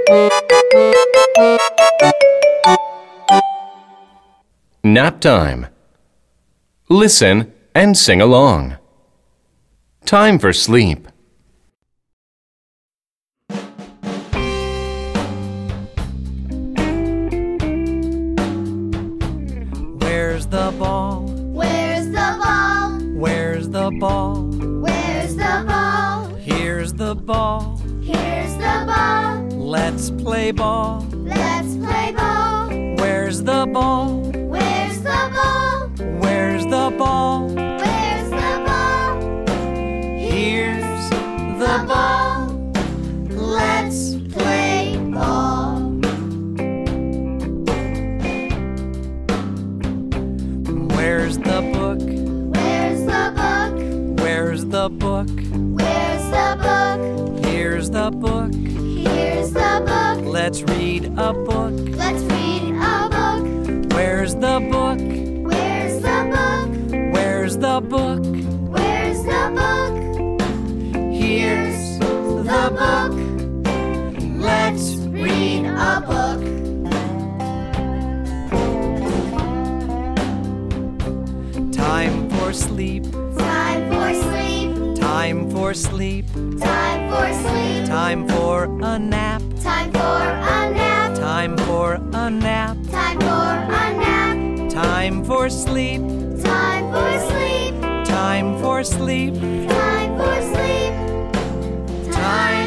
Nap time. Listen and sing along. Time for sleep. Where's the ball? Where's the ball? Where's the ball? Where's the ball? Here's the ball. Here's the ball. Let's play ball. Let's play ball. Where's the ball? Where's the ball? Where's the ball? Where's the ball? Here's the ball. Let's play ball. Where's the book? Where's the book? Where's the book? Where's the book? Here's the book. Here's the book. Let's read a book. Let's read a book. Where's the book? Where's the book? Where's the book? Where's the book? Here's The book. Let's read a book. Time for sleep. Time for sleep. Time for sleep. Time for sleep. Time for a nap. Time for a nap. Time for a nap. Time for a nap. Time for sleep. Time for sleep. Time for sleep. Time for sleep. Time